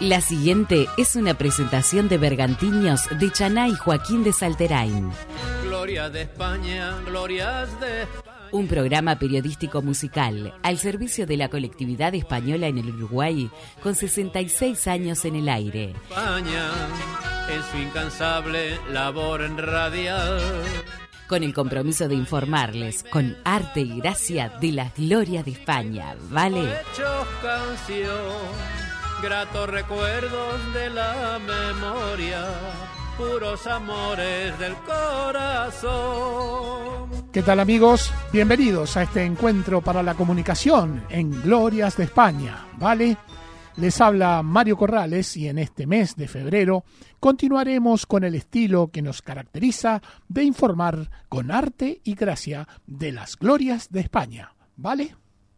La siguiente es una presentación de Bergantiños de Chaná y Joaquín de Salterain. Gloria de España, glorias de España. Un programa periodístico musical al servicio de la colectividad española en el Uruguay con 66 años en el aire. España, en su incansable labor en radial. Con el compromiso de informarles con arte y gracia de las glorias de España, ¿vale? Hechos canción, gratos recuerdos de la memoria, puros amores del corazón. ¿Qué tal, amigos? Bienvenidos a este encuentro para la comunicación en Glorias de España, ¿vale? Les habla Mario Corrales y en este mes de febrero continuaremos con el estilo que nos caracteriza de informar con arte y gracia de las glorias de España, ¿vale?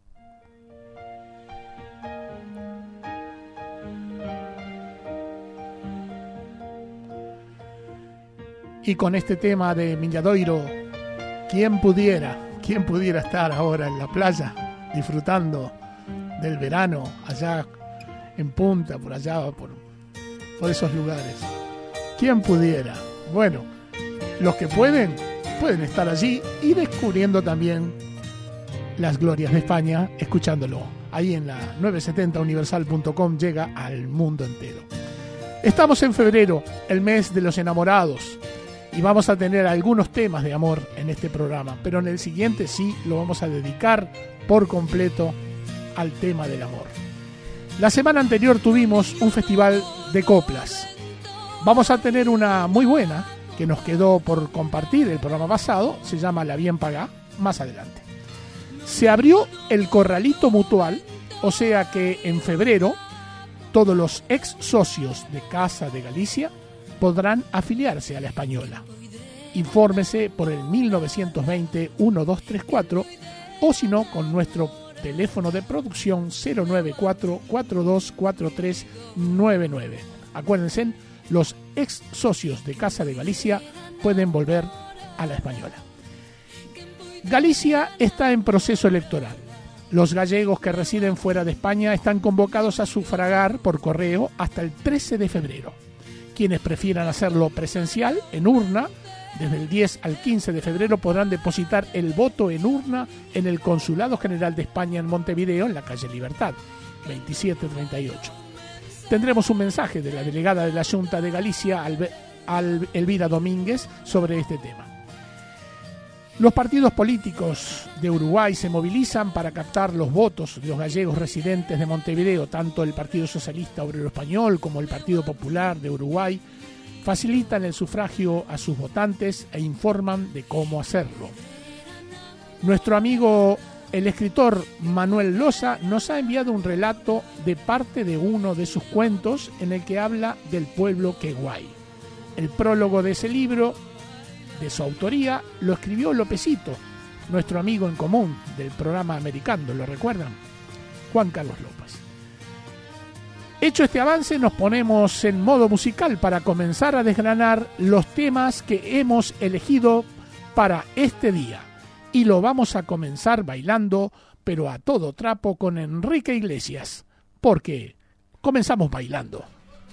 Y con este tema de Milladoiro, ¿quién pudiera estar ahora en la playa disfrutando del verano allá en Punta, por allá, por esos lugares? ¿Quién pudiera? Bueno, los que pueden estar allí y descubriendo también las glorias de España, escuchándolo. Ahí en la 970universal.com llega al mundo entero. Estamos en febrero, el mes de los enamorados, y vamos a tener algunos temas de amor en este programa, pero en el siguiente sí lo vamos a dedicar por completo al tema del amor. La semana anterior tuvimos un festival de coplas. Vamos a tener una muy buena que nos quedó por compartir el programa pasado, se llama La Bien Pagá, más adelante. Se abrió el corralito mutual, o sea que en febrero todos los ex socios de Casa de Galicia podrán afiliarse a la Española. Infórmese por el 1920-1234 o si no con nuestro teléfono de producción 094-424399. Acuérdense, los ex socios de Casa de Galicia pueden volver a la Española. Galicia está en proceso electoral. Los gallegos que residen fuera de España están convocados a sufragar por correo hasta el 13 de febrero. Quienes prefieran hacerlo presencial, en urna, desde el 10 al 15 de febrero podrán depositar el voto en urna en el Consulado General de España en Montevideo, en la calle Libertad, 2738. Tendremos un mensaje de la delegada de la Junta de Galicia, Elvira Domínguez, sobre este tema. Los partidos políticos de Uruguay se movilizan para captar los votos de los gallegos residentes de Montevideo. Tanto el Partido Socialista Obrero Español como el Partido Popular de Uruguay facilitan el sufragio a sus votantes e informan de cómo hacerlo. Nuestro amigo, el escritor Manuel Loza, nos ha enviado un relato de parte de uno de sus cuentos en el que habla del pueblo Queguay. El prólogo de ese libro, de su autoría, lo escribió Lópezito, nuestro amigo en común del programa Americano, ¿lo recuerdan? Juan Carlos López. Hecho este avance, nos ponemos en modo musical para comenzar a desgranar los temas que hemos elegido para este día. Y lo vamos a comenzar bailando, pero a todo trapo, con Enrique Iglesias, porque comenzamos bailando.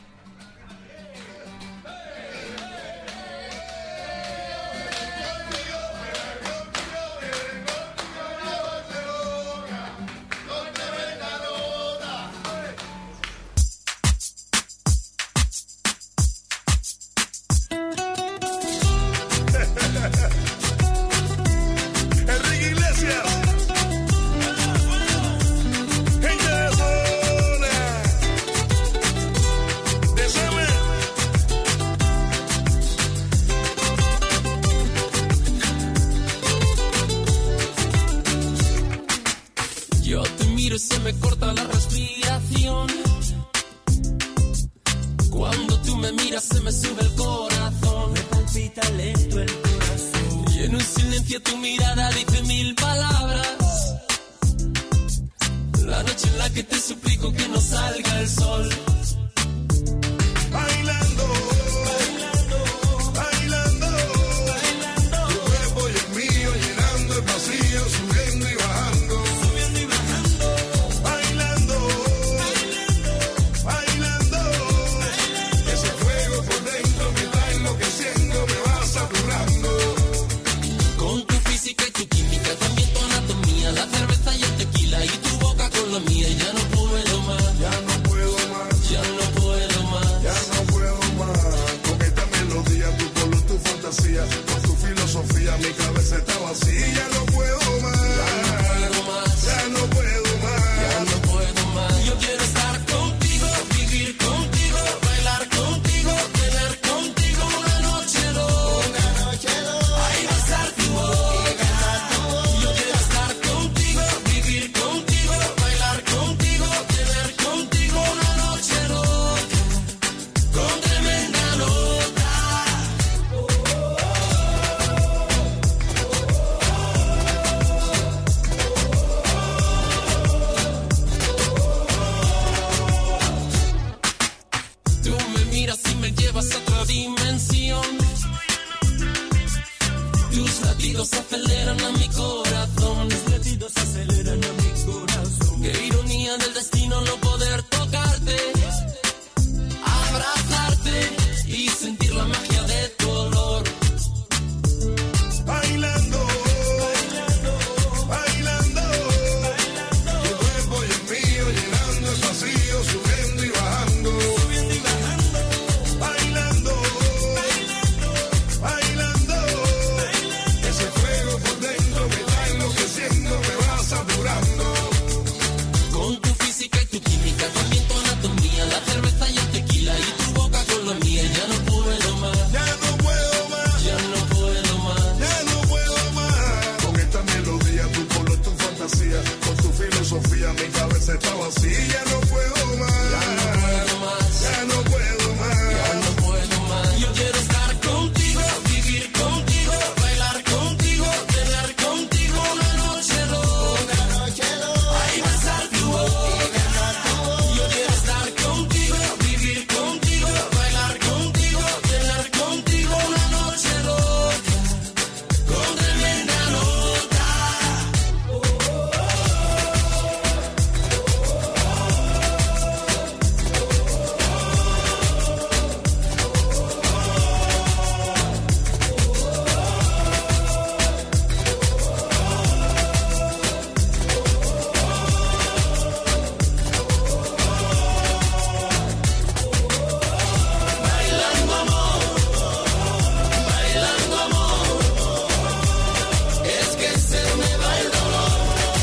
Se me corta la respiración. Cuando tú me miras se me sube el corazón. Me palpita lento el corazón. Y en un silencio tu mirada dice mil palabras. La noche en la que te suplico que no salga el sol. Bailando, bailando, bailando, bailando. Tu cuerpo y el mío llenando el vacío, subiendo y bajando. Subiendo y bajando. Bailando, bailando, bailando. miras y me llevas a otra dimensión. Tus latidos aceleran a mi corazón. Tus latidos aceleran a mi corazón. Qué ironía del destino no poder tocarte, abrazarte y sentir la magia de tu olor. Bailando, bailando, bailando, bailando. Tu cuerpo y el mío llenando el vacío, subiendo y bajando, subiendo y bajando. Bailando, bailando, bailando, bailando. Ese fuego por dentro me va enloqueciendo, me va saturando. Con tu física y tu química, también tu anatomía, la cerveza y el tequila y tu boca con la mía. Ya no puedo más, Ya no puedo más, ya no puedo más. ya no puedo más. Con esta melodía, tu color, tu fantasía, con tu filosofía, mi cabeza está vacía. Ya no puedo más, Ya no puedo más, ya no puedo más. ya no puedo más. Yo quiero estar contigo, vivir contigo, bailar contigo, tener contigo una noche loca. Ay, besar tu boca. Yo quiero estar contigo, vivir contigo, bailar contigo, tener contigo una noche loca. Con tremenda nota. Bailando amor, bailando amor. Es que se me va el dolor.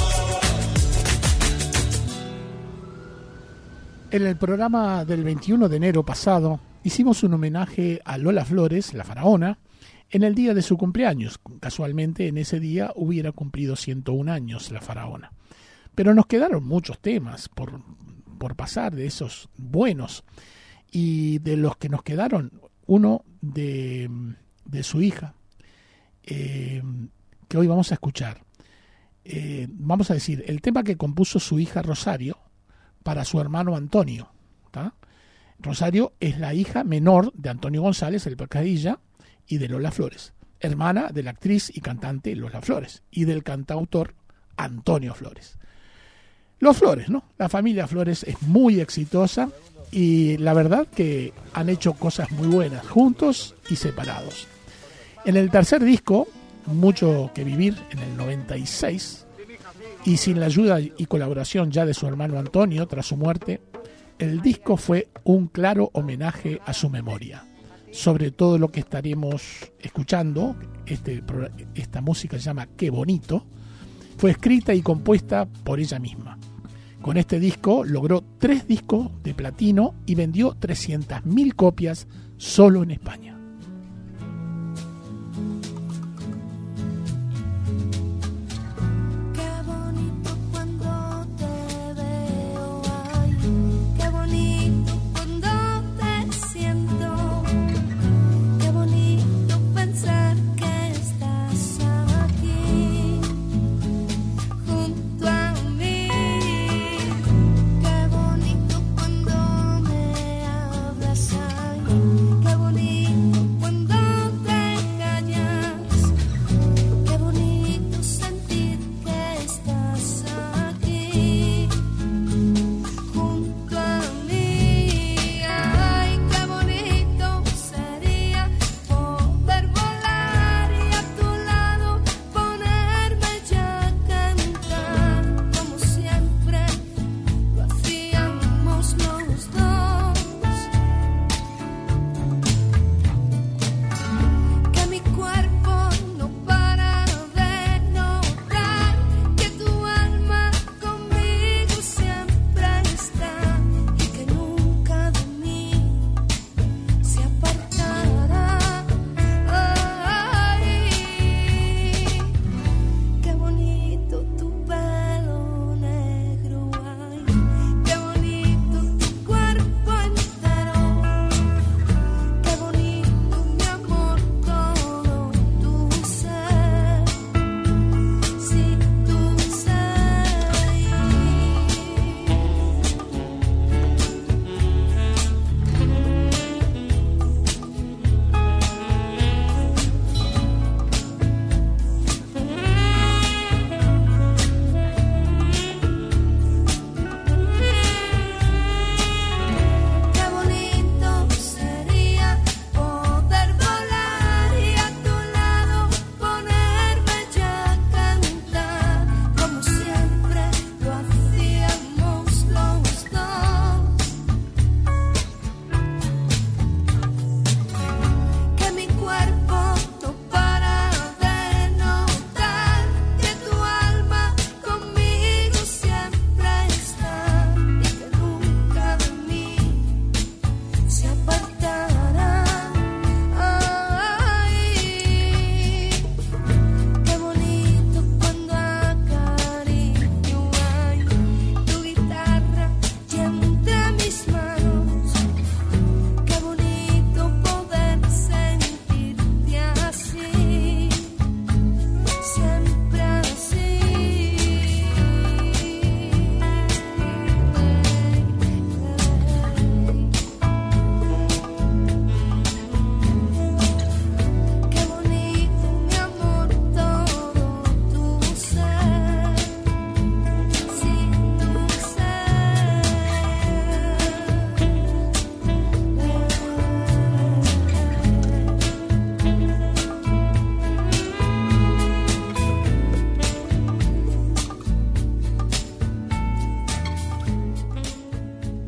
En el programa del 21 de enero pasado hicimos un homenaje a Lola Flores, la faraona, en el día de su cumpleaños. Casualmente en ese día hubiera cumplido 101 años la faraona. Pero nos quedaron muchos temas por pasar, de esos buenos. Y de los que nos quedaron, uno de su hija, que hoy vamos a escuchar. Vamos a decir, el tema que compuso su hija Rosario para su hermano Antonio, ¿tá? Rosario es la hija menor de Antonio González, el Pecadilla, y de Lola Flores, hermana de la actriz y cantante Lola Flores, y del cantautor Antonio Flores. Los Flores, ¿no? La familia Flores es muy exitosa y la verdad que han hecho cosas muy buenas, juntos y separados. En el tercer disco, Mucho que Vivir, en el 96, y sin la ayuda y colaboración ya de su hermano Antonio tras su muerte, el disco fue un claro homenaje a su memoria. Sobre todo lo que estaremos escuchando, esta música se llama Qué Bonito, fue escrita y compuesta por ella misma. Con este disco logró 3 discos de platino y vendió 300.000 copias solo en España. Qué bonito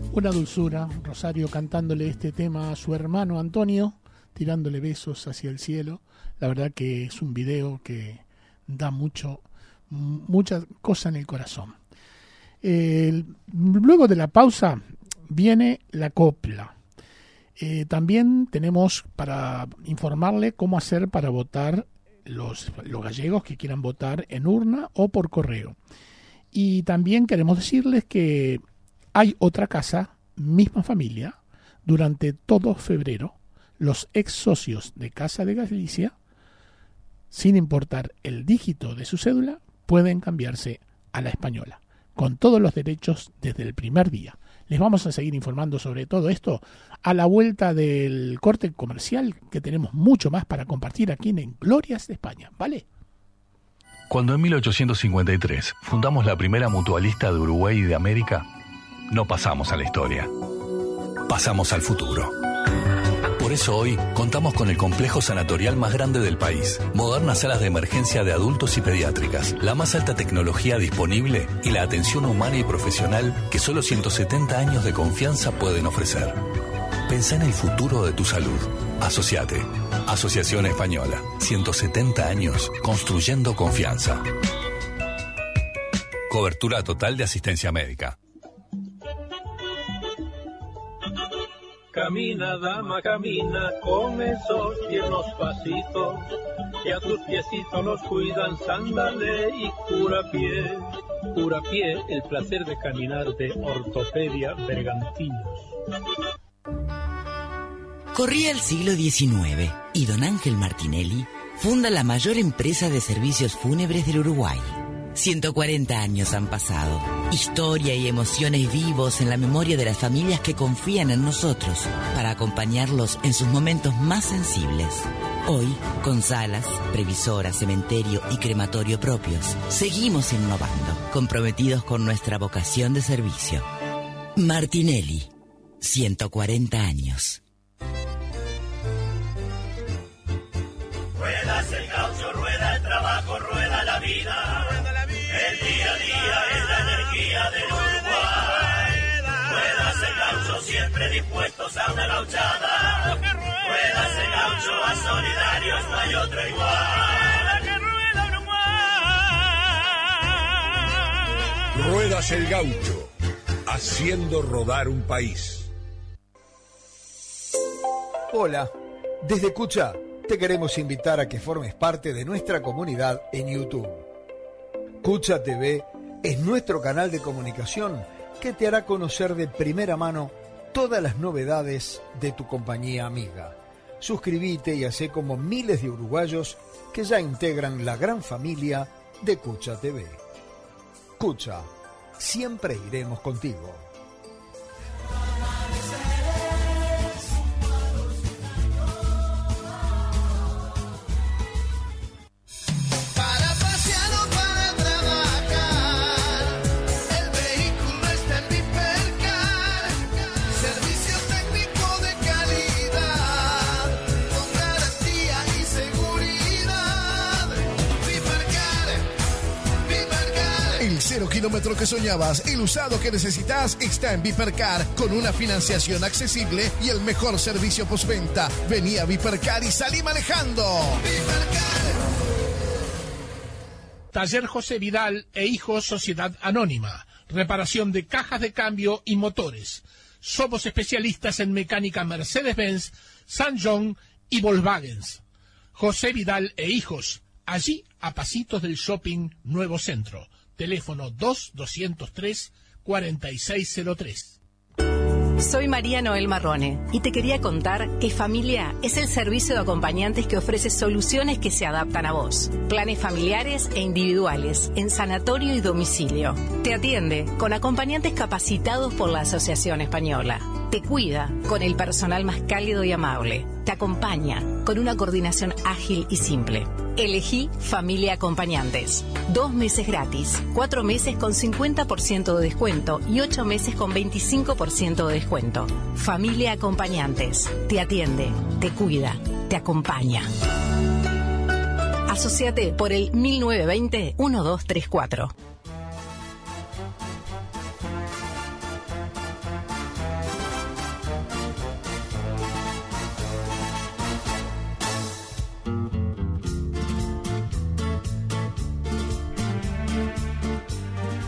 Una dulzura, Rosario cantándole este tema a su hermano Antonio, tirándole besos hacia el cielo. La verdad que es un video que da mucha cosa en el corazón. Luego de la pausa viene la copla. También tenemos para informarle cómo hacer para votar los gallegos que quieran votar en urna o por correo. Y también queremos decirles que hay otra casa, misma familia, durante todo febrero. Los ex socios de Casa de Galicia, sin importar el dígito de su cédula, pueden cambiarse a la española, con todos los derechos desde el primer día. Les vamos a seguir informando sobre todo esto a la vuelta del corte comercial, que tenemos mucho más para compartir aquí en Glorias de España, ¿vale? Cuando en 1853 fundamos la primera mutualista de Uruguay y de América, no pasamos a la historia, pasamos al futuro. Por eso hoy contamos con el complejo sanatorial más grande del país, modernas salas de emergencia de adultos y pediátricas, la más alta tecnología disponible y la atención humana y profesional que solo 170 años de confianza pueden ofrecer. Pensá en el futuro de tu salud. Asociate. Asociación Española. 170 años construyendo confianza. Cobertura total de asistencia médica. Camina, dama, camina con esos tiernos pasitos, que a tus piecitos los cuidan Sándale y Curapié. Curapié, el placer de caminar de Ortopedia Bergantinos. Corría el siglo XIX y don Ángel Martinelli funda la mayor empresa de servicios fúnebres del Uruguay. 140 años han pasado. Historia y emociones vivos en la memoria de las familias que confían en nosotros para acompañarlos en sus momentos más sensibles. Hoy, con salas, previsora, cementerio y crematorio propios, seguimos innovando, comprometidos con nuestra vocación de servicio. Martinelli, 140 años. Ruedas el gaucho, rueda el trabajo, rueda la vida. El día a día es la energía del Uruguay. Ruedas el gaucho, siempre dispuestos a una gauchada. Ruedas el gaucho, a solidarios no hay otro igual. Ruedas el gaucho, haciendo rodar un país. Hola, desde Cucha te queremos invitar a que formes parte de nuestra comunidad en YouTube. Cucha TV es nuestro canal de comunicación que te hará conocer de primera mano todas las novedades de tu compañía amiga. Suscríbete y hacé como miles de uruguayos que ya integran la gran familia de Cucha TV. Cucha, siempre iremos contigo. El 0 kilómetro que soñabas, el usado que necesitas está en Vipercar, con una financiación accesible y el mejor servicio postventa. Vení a Vipercar y salí manejando. Taller José Vidal e Hijos Sociedad Anónima. Reparación de cajas de cambio y motores. Somos especialistas en mecánica Mercedes-Benz, San John y Volkswagen. José Vidal e Hijos, allí a pasitos del Shopping Nuevo Centro. Teléfono 2-203-4603. Soy María Noel Marrone y te quería contar que Familia es el servicio de acompañantes que ofrece soluciones que se adaptan a vos. Planes familiares e individuales en sanatorio y domicilio. Te atiende con acompañantes capacitados por la Asociación Española. Te cuida con el personal más cálido y amable. Te acompaña con una coordinación ágil y simple. Elegí Familia Acompañantes. 2 meses gratis, 4 meses con 50% de descuento y 8 meses con 25% de descuento. Familia Acompañantes. Te atiende, te cuida, te acompaña. Asociate por el 1920-1234.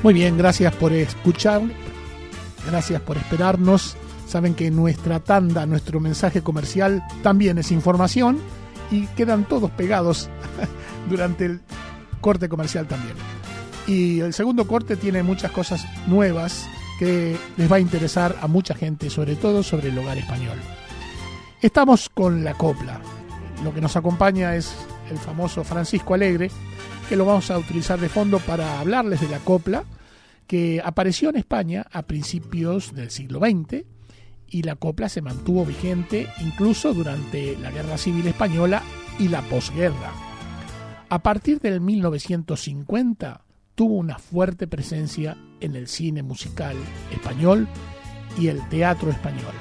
Muy bien, gracias por escuchar, gracias por esperarnos. Saben que nuestra tanda, nuestro mensaje comercial también es información y quedan todos pegados durante el corte comercial también. Y el segundo corte tiene muchas cosas nuevas que les va a interesar a mucha gente, sobre todo sobre el hogar español. Estamos con la copla. Lo que nos acompaña es el famoso Francisco Alegre, que lo vamos a utilizar de fondo para hablarles de la copla, que apareció en España a principios del siglo XX, y la copla se mantuvo vigente incluso durante la Guerra Civil Española y la posguerra. A partir del 1950 tuvo una fuerte presencia en el cine musical español y el teatro español.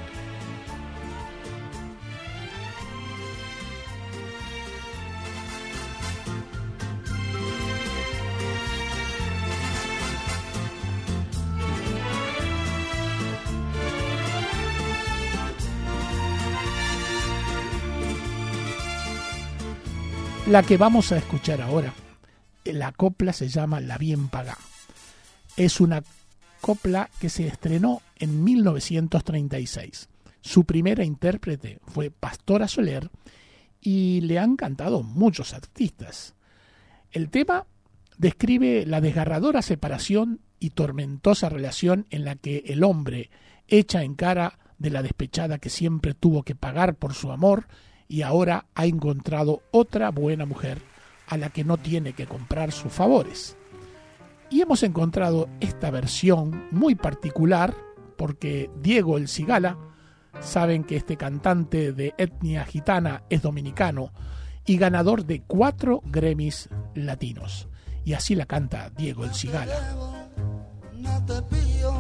La que vamos a escuchar ahora, la copla se llama La Bien Pagá. Es una copla que se estrenó en 1936. Su primera intérprete fue Pastora Soler y le han cantado muchos artistas. El tema describe la desgarradora separación y tormentosa relación en la que el hombre echa en cara de la despechada que siempre tuvo que pagar por su amor y ahora ha encontrado otra buena mujer a la que no tiene que comprar sus favores. Y hemos encontrado esta versión muy particular porque Diego El Cigala, saben que este cantante de etnia gitana es dominicano y ganador de 4 Grammys latinos. Y así la canta Diego El Cigala. No te pillo,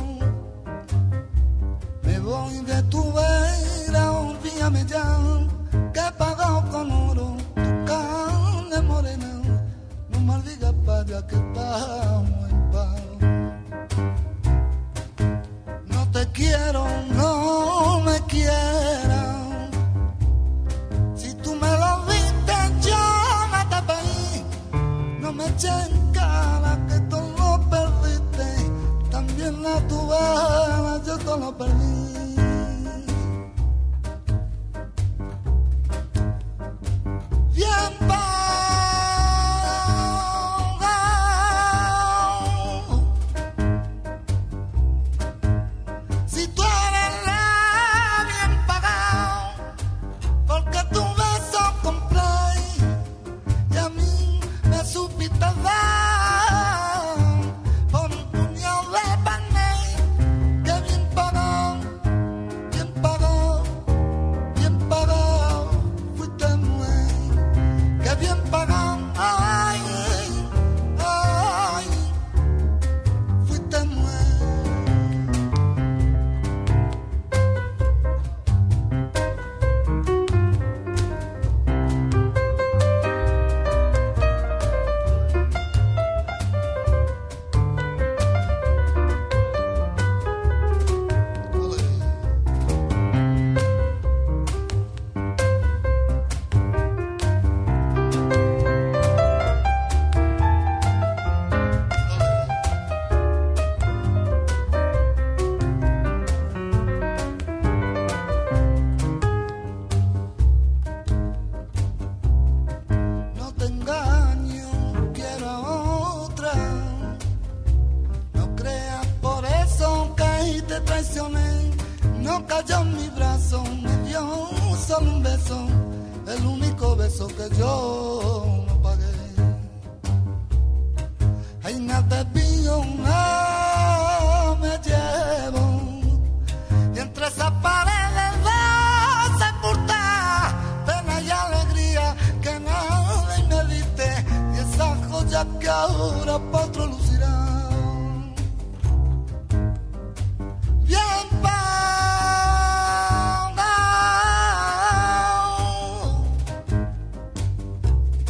me voy de tu vera, olvídame ya, que he pagado con oro tu carne morena, no maldigas para que estamos en paz. No te quiero, no me quieras, si tú me lo viste yo me te pedí, no me echen cara que tú lo perdiste, también la tuve, yo te lo perdí. Bien pagado, si tú eres la bien pagado, porque tu beso compré y a mí me supiste dar por un puñado de panel, que bien pagado, bien pagado, bien pagado, fuiste mujer. Que bien pagan, ay, ay, fuiste mujer. No te engaño, quiero a otra. No creas por eso que te traicioné. No cayó en mi brazo, me dio solo un beso, el único beso que yo no pagué. Ay, no te pillo, no me llevo, y entre esas paredes de sepultar pena y alegría que nadie me diste, y esas joyas que ahora pa' otro lucirán. Bien pagado,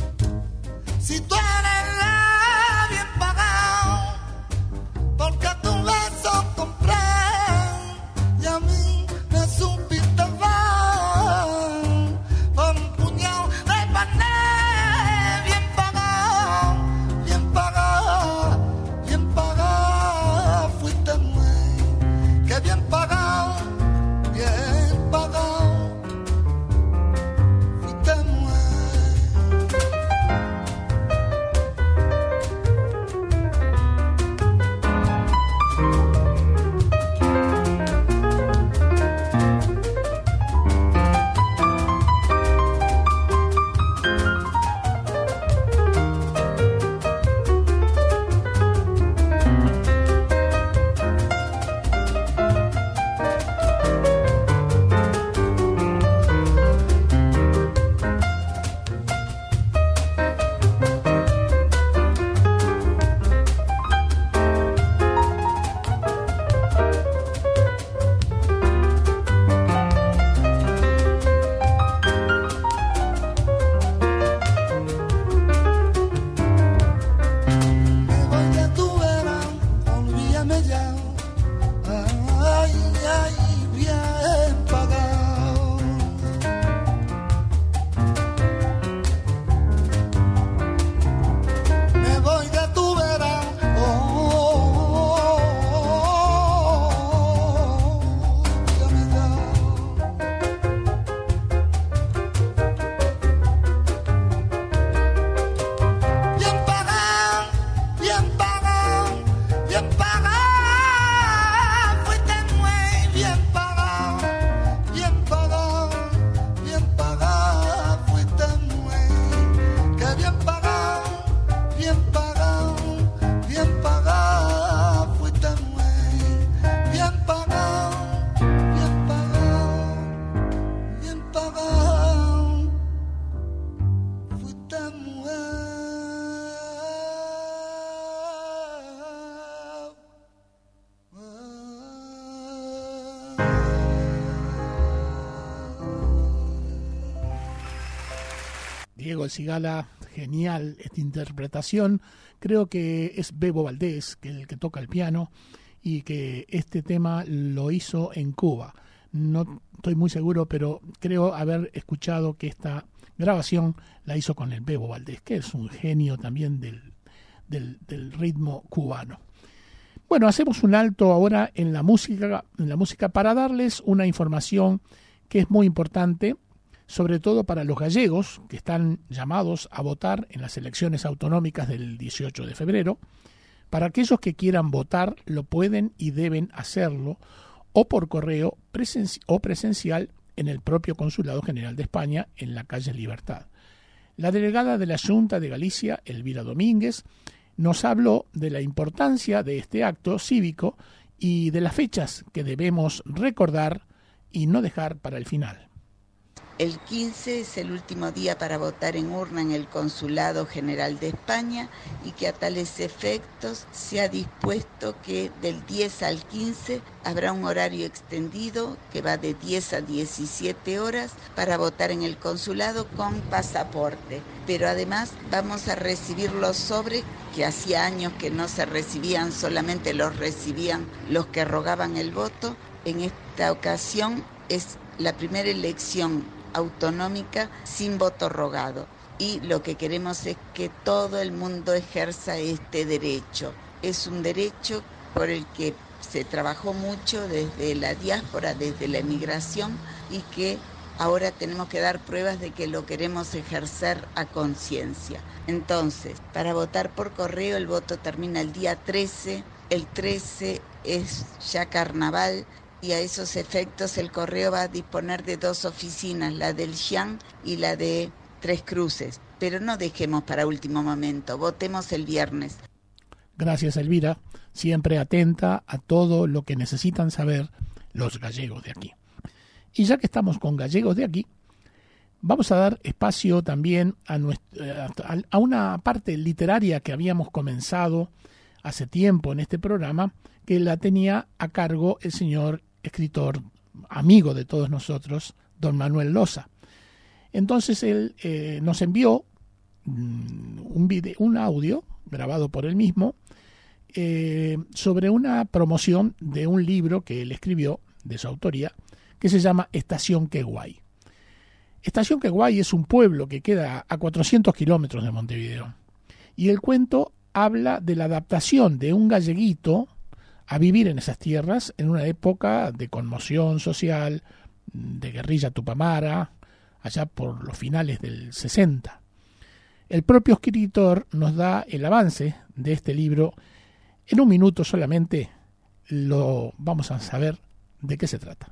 Diego El Cigala, genial esta interpretación. Creo que es Bebo Valdés, el que toca el piano, y que este tema lo hizo en Cuba. No estoy muy seguro, pero creo haber escuchado que esta grabación la hizo con el Bebo Valdés, que es un genio también del ritmo cubano. Bueno, hacemos un alto ahora en la música para darles una información que es muy importante, sobre todo para los gallegos que están llamados a votar en las elecciones autonómicas del 18 de febrero. Para aquellos que quieran votar, lo pueden y deben hacerlo o por correo o presencial en el propio Consulado General de España en la calle Libertad. La delegada de la Junta de Galicia, Elvira Domínguez, nos habló de la importancia de este acto cívico y de las fechas que debemos recordar y no dejar para el final. El 15 es el último día para votar en urna en el Consulado General de España y que a tales efectos se ha dispuesto que del 10 al 15 habrá un horario extendido que va de 10 a 17 horas para votar en el consulado con pasaporte. Pero además vamos a recibir los sobres que hacía años que no se recibían, solamente los recibían los que rogaban el voto. En esta ocasión es la primera elección autonómica sin voto rogado y lo que queremos es que todo el mundo ejerza este derecho. Es un derecho por el que se trabajó mucho desde la diáspora, desde la emigración y que ahora tenemos que dar pruebas de que lo queremos ejercer a conciencia. Entonces, para votar por correo el voto termina el día 13, el 13 es ya carnaval. Y a esos efectos el correo va a disponer de 2 oficinas, la del Xian y la de Tres Cruces. Pero no dejemos para último momento, votemos el viernes. Gracias, Elvira, siempre atenta a todo lo que necesitan saber los gallegos de aquí. Y ya que estamos con gallegos de aquí, vamos a dar espacio también a una parte literaria que habíamos comenzado hace tiempo en este programa, que la tenía a cargo el señor escritor, amigo de todos nosotros, don Manuel Loza. Entonces él nos envió un audio grabado por él mismo sobre una promoción de un libro que él escribió, de su autoría, que se llama Estación Queguay. Estación Queguay es un pueblo que queda a 400 kilómetros de Montevideo. Y el cuento habla de la adaptación de un galleguito a vivir en esas tierras en una época de conmoción social, de guerrilla tupamara, allá por los finales del 60. El propio escritor nos da el avance de este libro. En un minuto solamente lo vamos a saber de qué se trata.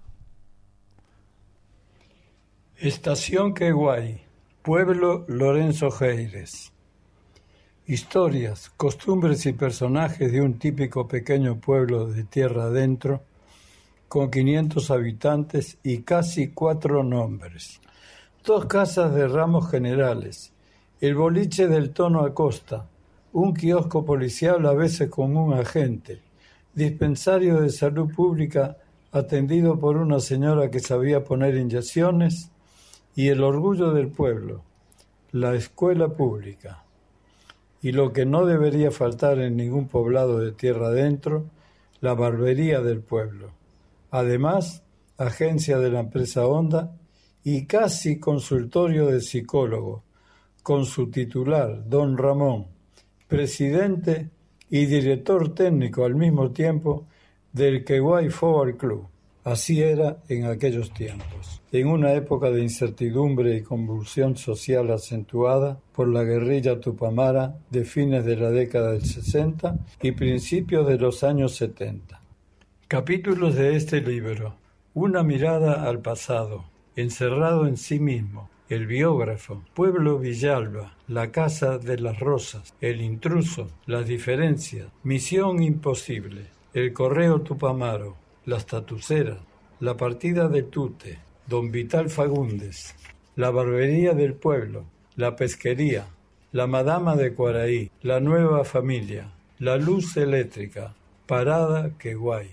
Estación Queguay, pueblo Lorenzo Geires. Historias, costumbres y personajes de un típico pequeño pueblo de tierra adentro, con 500 habitantes y casi 4 nombres. 2 casas de ramos generales, el boliche del Tono Acosta, un kiosco policial a veces con un agente, dispensario de salud pública atendido por una señora que sabía poner inyecciones y el orgullo del pueblo, la escuela pública. Y lo que no debería faltar en ningún poblado de tierra adentro, la barbería del pueblo. Además, agencia de la empresa Honda y casi consultorio de psicólogo, con su titular, don Ramón, presidente y director técnico al mismo tiempo del Queguay Football Club. Así era en aquellos tiempos, en una época de incertidumbre y convulsión social acentuada por la guerrilla tupamara de fines de la década del 60 y principios de los años 70. Capítulos de este libro. Una mirada al pasado, encerrado en sí mismo. El biógrafo, Pueblo Villalba, La Casa de las Rosas, El Intruso, Las Diferencias, Misión Imposible, El Correo Tupamaro, Las Tatuceras, La Partida de Tute, Don Vital Fagundes, La Barbería del Pueblo, La Pesquería, La Madama de Cuaraí, La Nueva Familia, La Luz Eléctrica, Parada Queguay.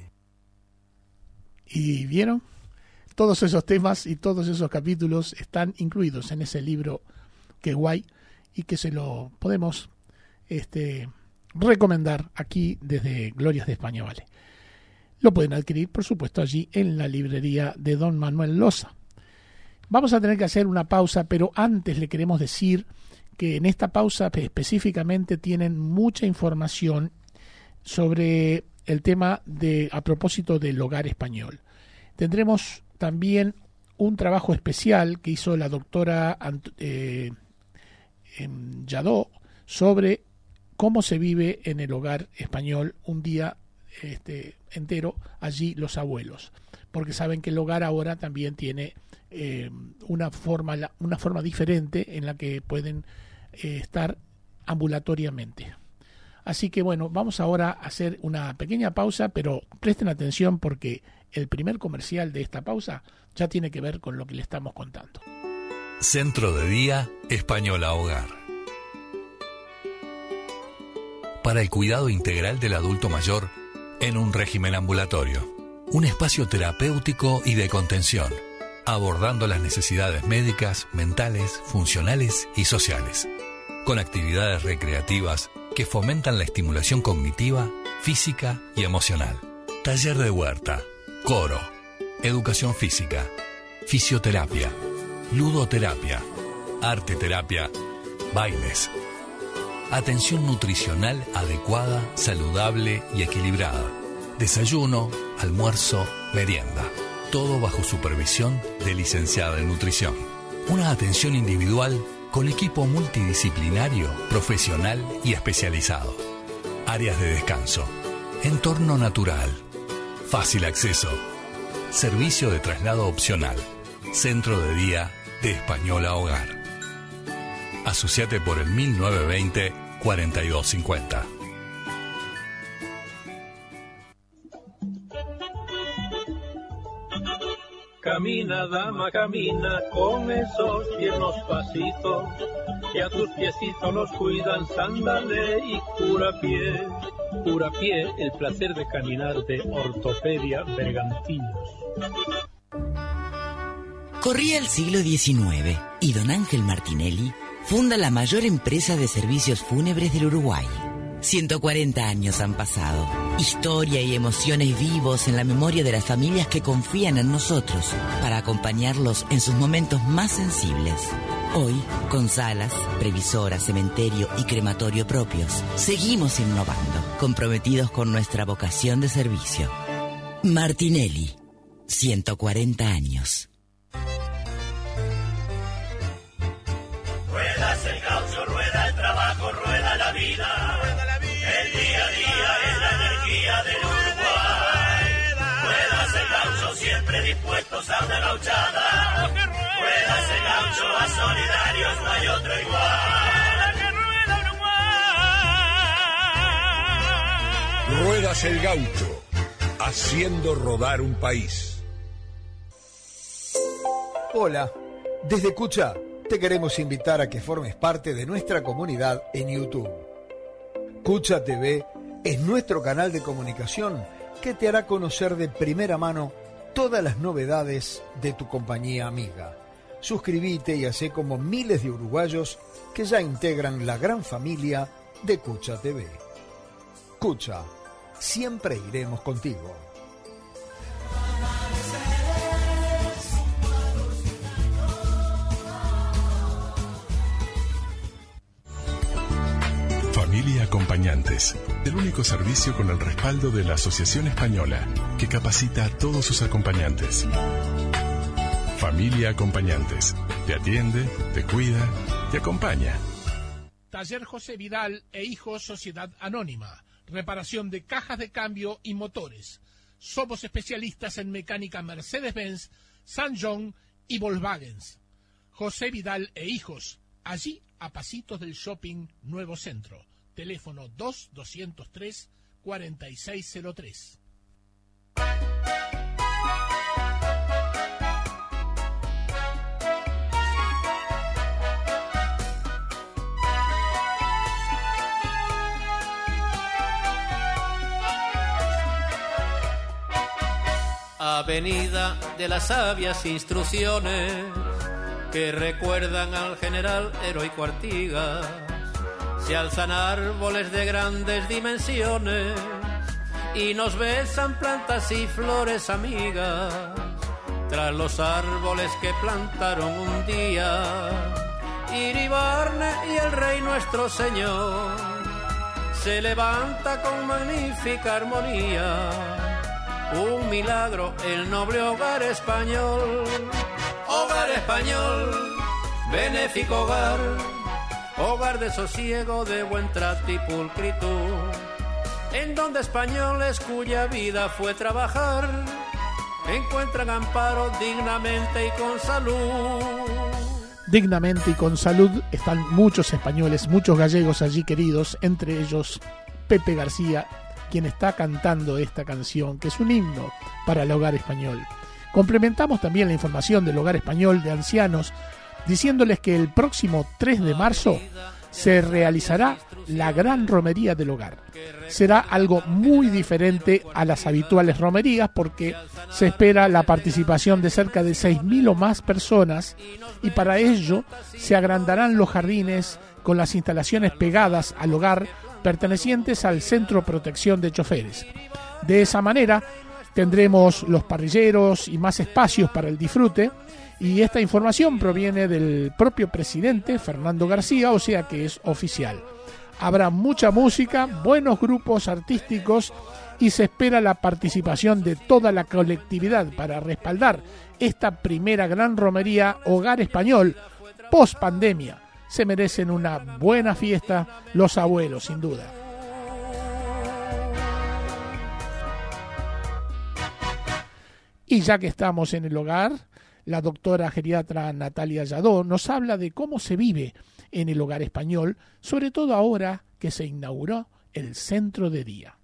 ¿Y vieron? Todos esos temas y todos esos capítulos están incluidos en ese libro Qué guay, y que se lo podemos recomendar aquí desde Glorias de España, ¿vale? Lo pueden adquirir, por supuesto, allí en la librería de Don Manuel Loza. Vamos a tener que hacer una pausa, pero antes le queremos decir que en esta pausa específicamente tienen mucha información sobre el tema a propósito del hogar español. Tendremos también un trabajo especial que hizo la doctora Yadó sobre cómo se vive en el hogar español un día entero allí los abuelos, porque saben que el hogar ahora también tiene una forma diferente en la que pueden estar ambulatoriamente. Así que bueno, vamos ahora a hacer una pequeña pausa, pero presten atención porque el primer comercial de esta pausa ya tiene que ver con lo que le estamos contando. Centro de Día Española Hogar. Para el cuidado integral del adulto mayor en un régimen ambulatorio. Un espacio terapéutico y de contención, abordando las necesidades médicas, mentales, funcionales y sociales, con actividades recreativas que fomentan la estimulación cognitiva, física y emocional. Taller de huerta, coro, educación física, fisioterapia, ludoterapia, arteterapia, bailes. Atención nutricional adecuada, saludable y equilibrada. Desayuno, almuerzo, merienda. Todo bajo supervisión de licenciada en nutrición. Una atención individual con equipo multidisciplinario, profesional y especializado. Áreas de descanso. Entorno natural. Fácil acceso. Servicio de traslado opcional. Centro de Día de Española Hogar. Asociate por el 1920-4250. Camina, dama, camina con esos tiernos pasitos, que a tus piecitos los cuidan Sándale y Curapié. Curapié, el placer de caminar de Ortopedia Bergantinos. Corría el siglo XIX y don Ángel Martinelli funda la mayor empresa de servicios fúnebres del Uruguay. 140 años han pasado. Historia y emociones vivos en la memoria de las familias que confían en nosotros para acompañarlos en sus momentos más sensibles. Hoy, con salas, previsora, cementerio y crematorio propios, seguimos innovando, comprometidos con nuestra vocación de servicio. Martinelli, 140 años. Ruedas el gaucho, rueda el trabajo, rueda la vida. El día a día es la energía del Uruguay. Ruedas el gaucho, siempre dispuestos a una gauchada. Ruedas el gaucho, a solidarios no hay otro igual. Ruedas el gaucho, haciendo rodar un país. Hola, desde Cucha te queremos invitar a que formes parte de nuestra comunidad en YouTube. Cucha TV es nuestro canal de comunicación que te hará conocer de primera mano todas las novedades de tu compañía amiga. Suscríbete y hacé como miles de uruguayos que ya integran la gran familia de Cucha TV. Cucha, siempre iremos contigo. Familia Acompañantes, el único servicio con el respaldo de la Asociación Española que capacita a todos sus acompañantes. Familia Acompañantes, te atiende, te cuida, te acompaña. Taller José Vidal e Hijos Sociedad Anónima, reparación de cajas de cambio y motores. Somos especialistas en mecánica Mercedes-Benz, San John y Volkswagen. José Vidal e Hijos, allí a pasitos del Shopping Nuevo Centro. Teléfono 2-203-4603. Avenida de las sabias instrucciones, que recuerdan al general heroico Artigas. Se alzan árboles de grandes dimensiones y nos besan plantas y flores amigas. Tras los árboles que plantaron un día Iribarne y el rey nuestro señor, se levanta con magnífica armonía. Un milagro el noble hogar español. Hogar español, benéfico hogar, hogar de sosiego, de buen trato y pulcritud, en donde españoles cuya vida fue trabajar encuentran amparo dignamente y con salud. Dignamente y con salud están muchos españoles, muchos gallegos allí queridos, entre ellos Pepe García, quien está cantando esta canción, que es un himno para el hogar español. Complementamos también la información del hogar español de ancianos, diciéndoles que el próximo 3 de marzo se realizará la gran romería del hogar. Será algo muy diferente a las habituales romerías porque se espera la participación de cerca de 6.000 o más personas, y para ello se agrandarán los jardines con las instalaciones pegadas al hogar pertenecientes al Centro Protección de Choferes. De esa manera tendremos los parrilleros y más espacios para el disfrute, y esta información proviene del propio presidente Fernando García, o sea que es oficial. Habrá mucha música, buenos grupos artísticos y se espera la participación de toda la colectividad para respaldar esta primera gran romería Hogar Español post pandemia. Se merecen una buena fiesta los abuelos, sin duda. Y ya que estamos en el hogar, la doctora geriatra Natalia Lladó nos habla de cómo se vive en el hogar español, sobre todo ahora que se inauguró el centro de día.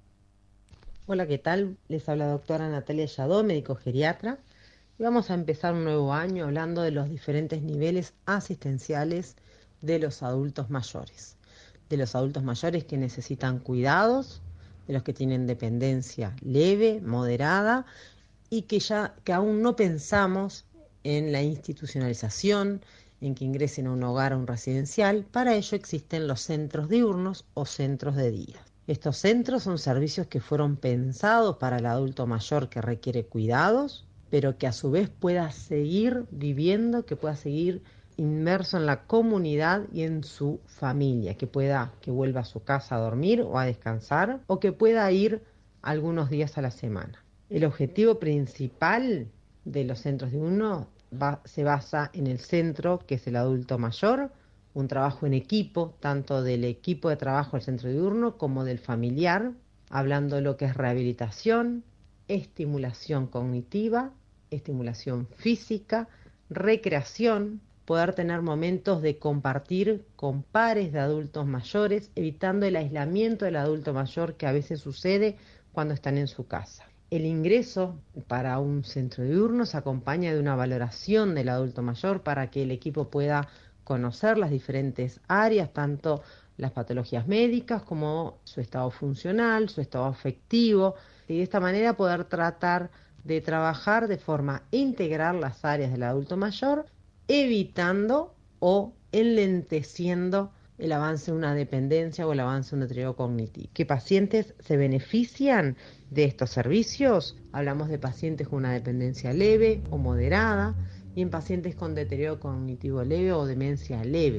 Hola, ¿qué tal? Les habla la doctora Natalia Lladó, médico geriatra, y vamos a empezar un nuevo año hablando de los diferentes niveles asistenciales de los adultos mayores. De los adultos mayores que necesitan cuidados, de los que tienen dependencia leve, moderada, y que aún no pensamos en la institucionalización, en que ingresen a un hogar o un residencial. Para ello existen los centros diurnos o centros de día. Estos centros son servicios que fueron pensados para el adulto mayor que requiere cuidados, pero que a su vez pueda seguir viviendo, que pueda seguir inmerso en la comunidad y en su familia, que vuelva a su casa a dormir o a descansar, o que pueda ir algunos días a la semana. El objetivo principal de los centros diurnos se basa en el centro, que es el adulto mayor, un trabajo en equipo, tanto del equipo de trabajo del centro diurno como del familiar, hablando de lo que es rehabilitación, estimulación cognitiva, estimulación física, recreación, poder tener momentos de compartir con pares de adultos mayores, evitando el aislamiento del adulto mayor que a veces sucede cuando están en su casa. El ingreso para un centro diurno se acompaña de una valoración del adulto mayor para que el equipo pueda conocer las diferentes áreas, tanto las patologías médicas como su estado funcional, su estado afectivo, y de esta manera poder tratar de trabajar de forma integral las áreas del adulto mayor, evitando o enlenteciendo el avance de una dependencia o el avance de un deterioro cognitivo. ¿Qué pacientes se benefician de estos servicios? Hablamos de pacientes con una dependencia leve o moderada, y en pacientes con deterioro cognitivo leve o demencia leve,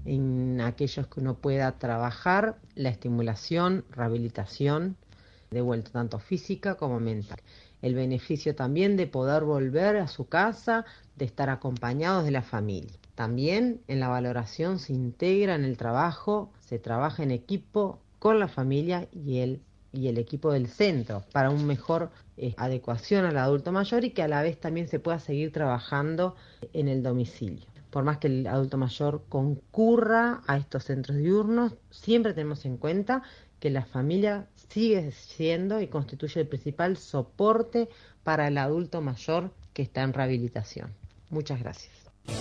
en aquellos que uno pueda trabajar la estimulación, rehabilitación, de vuelta tanto física como mental. El beneficio también de poder volver a su casa, de estar acompañados de la familia. También en la valoración se integra en el trabajo, se trabaja en equipo con la familia y el equipo del centro para un mejor adecuación al adulto mayor, y que a la vez también se pueda seguir trabajando en el domicilio. Por más que el adulto mayor concurra a estos centros diurnos, siempre tenemos en cuenta que la familia sigue siendo y constituye el principal soporte para el adulto mayor que está en rehabilitación. Muchas gracias.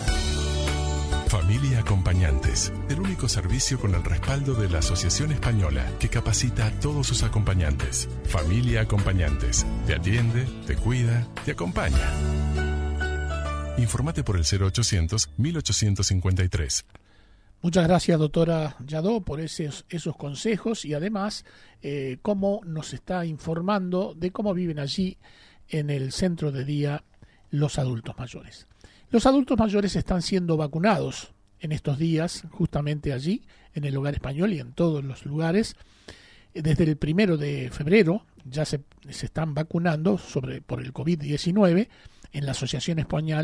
Familia Acompañantes, el único servicio con el respaldo de la Asociación Española que capacita a todos sus acompañantes. Familia Acompañantes, te atiende, te cuida, te acompaña. Informate por el 0800-1853. Muchas gracias, doctora Lladó, por esos consejos y además cómo nos está informando de cómo viven allí en el centro de día los adultos mayores. Los adultos mayores están siendo vacunados en estos días, justamente allí, en el Hogar Español y en todos los lugares. Desde el 1 de febrero ya se están vacunando por el COVID-19 en la Asociación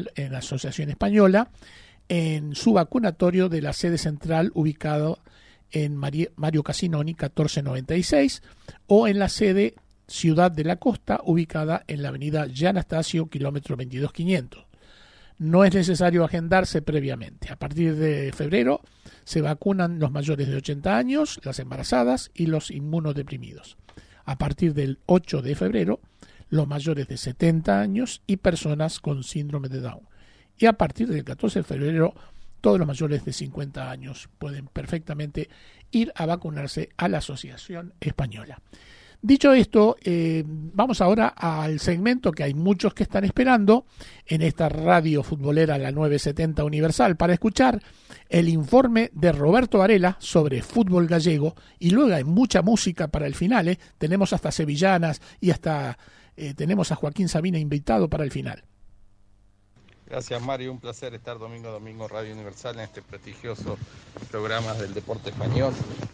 Española, en su vacunatorio de la sede central ubicado en Mario Casinoni 1496 o en la sede Ciudad de la Costa ubicada en la avenida Gian Anastasio, kilómetro 22500. No es necesario agendarse previamente. A partir de febrero se vacunan los mayores de 80 años, las embarazadas y los inmunodeprimidos. A partir del 8 de febrero, los mayores de 70 años y personas con síndrome de Down. Y a partir del 14 de febrero, todos los mayores de 50 años pueden perfectamente ir a vacunarse a la Asociación Española. Dicho esto, vamos ahora al segmento que hay muchos que están esperando en esta radio futbolera, la 970 Universal, para escuchar el informe de Roberto Varela sobre fútbol gallego, y luego hay mucha música para el final, tenemos hasta sevillanas y hasta tenemos a Joaquín Sabina invitado para el final. Gracias, Mario, un placer estar domingo a domingo Radio Universal en este prestigioso programa del deporte español,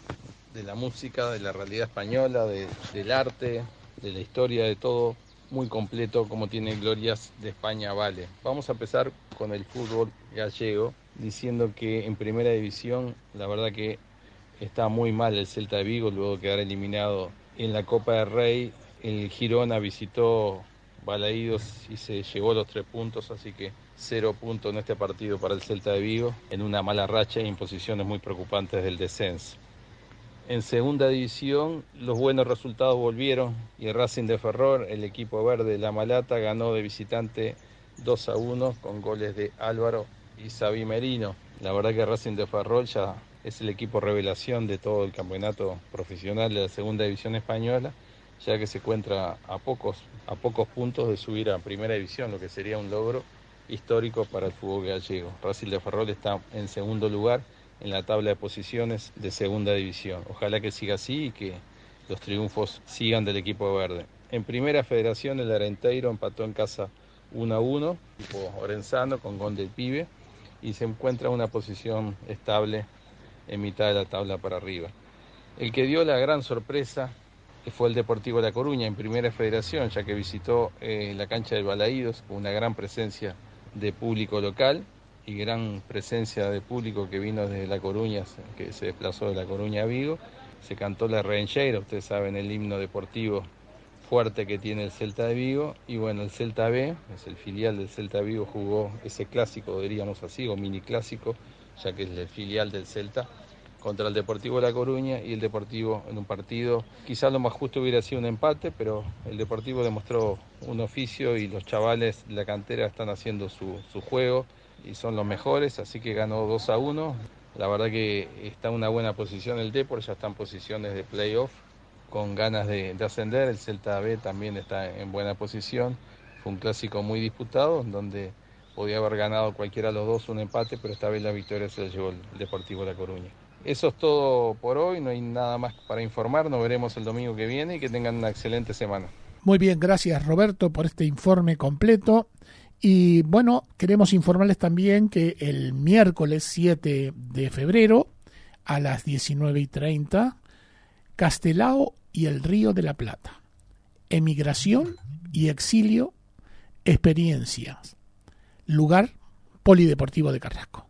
de la música, de la realidad española, del arte, de la historia, de todo, muy completo como tiene Glorias de España Vale. Vamos a empezar con el fútbol gallego, diciendo que en primera división la verdad que está muy mal el Celta de Vigo luego de quedar eliminado en la Copa del Rey. El Girona visitó Balaídos y se llevó los 3 puntos, así que 0 puntos en este partido para el Celta de Vigo, en una mala racha y en posiciones muy preocupantes del descenso. En segunda división los buenos resultados volvieron y el Racing de Ferrol, el equipo verde de La Malata, ganó de visitante 2-1 con goles de Álvaro y Xavi Merino. La verdad que Racing de Ferrol ya es el equipo revelación de todo el campeonato profesional de la segunda división española, ya que se encuentra a pocos puntos de subir a primera división, lo que sería un logro histórico para el fútbol gallego. Racing de Ferrol está en segundo lugar en la tabla de posiciones de segunda división. Ojalá que siga así y que los triunfos sigan del equipo verde. En primera federación el Arenteiro empató en casa 1-1, equipo orensano con gol del Pibe, y se encuentra en una posición estable en mitad de la tabla para arriba. El que dio la gran sorpresa fue el Deportivo La Coruña en primera federación, ya que visitó la cancha del Balaídos con una gran presencia de público local y gran presencia de público que vino desde La Coruña, que se desplazó de La Coruña a Vigo. Se cantó la Rencheira, ustedes saben el himno deportivo fuerte que tiene el Celta de Vigo, y bueno, el Celta B, es el filial del Celta de Vigo, jugó ese clásico, diríamos así, o mini clásico, ya que es el filial del Celta, contra el Deportivo de La Coruña, y el Deportivo en un partido, quizás lo más justo hubiera sido un empate, pero el Deportivo demostró un oficio y los chavales de la cantera están haciendo su juego y son los mejores, así que ganó 2-1. La verdad que está en una buena posición el Depor, ya está en posiciones de playoff, con ganas de ascender. El Celta B también está en buena posición. Fue un clásico muy disputado, en donde podía haber ganado cualquiera de los dos un empate, pero esta vez la victoria se la llevó el Deportivo de La Coruña. Eso es todo por hoy, no hay nada más para informar, nos veremos el domingo que viene y que tengan una excelente semana. Muy bien, gracias Roberto por este informe completo. Y bueno, queremos informarles también que el miércoles 7 de febrero a las 19:30, Castelao y el Río de la Plata. Emigración y exilio, experiencias. Lugar Polideportivo de Carrasco.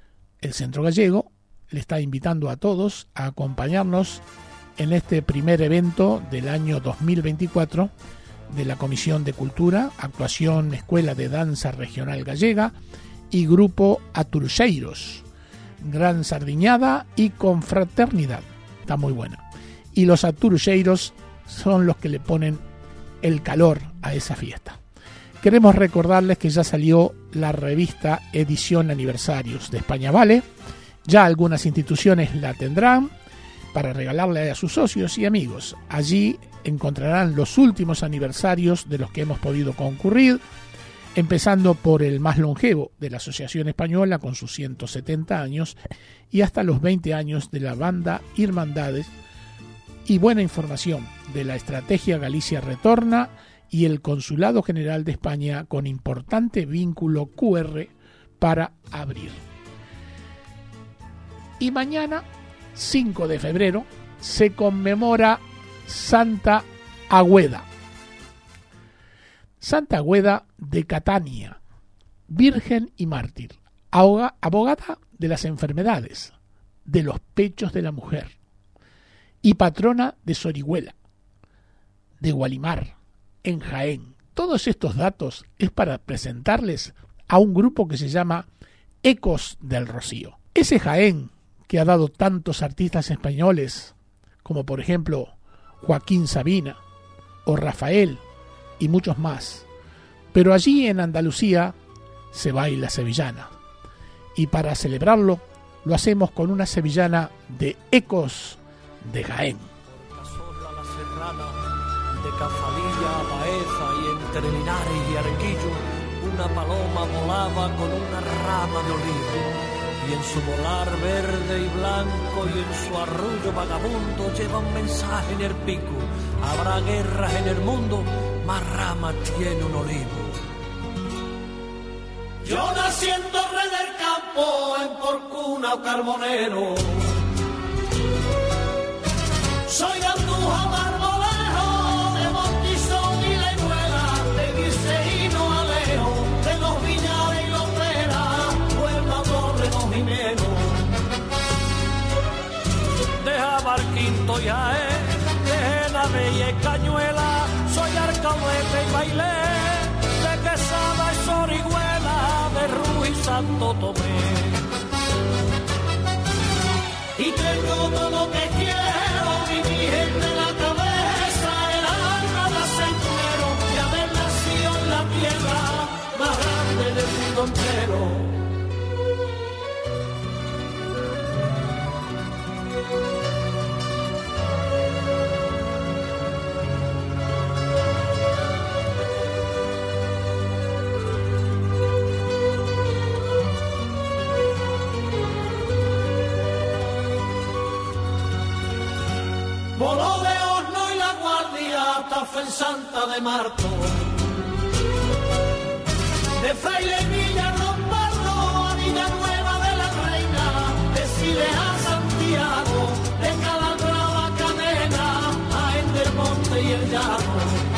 El Centro Gallego le está invitando a todos a acompañarnos en este primer evento del año 2024 de la Comisión de Cultura, Actuación Escuela de Danza Regional Gallega y Grupo Aturxeiros. Gran sardiñada y confraternidad. Está muy buena. Y los aturxeiros son los que le ponen el calor a esa fiesta. Queremos recordarles que ya salió la revista Edición Aniversarios de España Vale. Ya algunas instituciones la tendrán para regalarle a sus socios y amigos. Allí encontrarán los últimos aniversarios de los que hemos podido concurrir, empezando por el más longevo de la Asociación Española con sus 170 años y hasta los 20 años de la banda Irmandades, y buena información de la Estrategia Galicia Retorna y el Consulado General de España con importante vínculo QR para abrir. Y mañana, 5 de febrero, se conmemora Santa Agüeda. Santa Agüeda de Catania, virgen y mártir, abogada de las enfermedades, de los pechos de la mujer, y patrona de Sorihuela, de Gualimar, en Jaén. Todos estos datos es para presentarles a un grupo que se llama Ecos del Rocío. Ese Jaén que ha dado tantos artistas españoles, como por ejemplo Joaquín Sabina o Rafael y muchos más. Pero allí en Andalucía se baila sevillana. Y para celebrarlo lo hacemos con una sevillana de Ecos de Jaén. La Serrana, de Cafalilla a Baeza y entre Linares y Arquillo, una paloma volaba con una rama de olivo. Y en su volar verde y blanco y en su arrullo vagabundo lleva un mensaje en el pico. Habrá guerras en el mundo, más ramas tiene un olivo. Yo naciendo rey del campo en Porcuna o Carbonero, soy de Andújar, Marmolejo, de Montizón y Leñuela, de Guiseíno Alejo, de los Viñales y los Veras, Huelva, Torre, Don Jimeno, de Jabarquinto y Jaén, de Genabella y Cañuela, soy Arcahuete y Bailé, de Quesada y Sorihuela, de Ruiz y Santo Tomé. Y tengo todo lo que quiero, mi virgen de la cabeza, el alma de centinero, y haber nacido en la tierra más grande del mundo entero. Voló de Horno y La Guardia hasta Fuensanta de Marto, de Fraile Villa Lombardo a Villanueva de la Reina, de Siles a Santiago, de Calatrava a Cadena, a Endermonte y el Llano.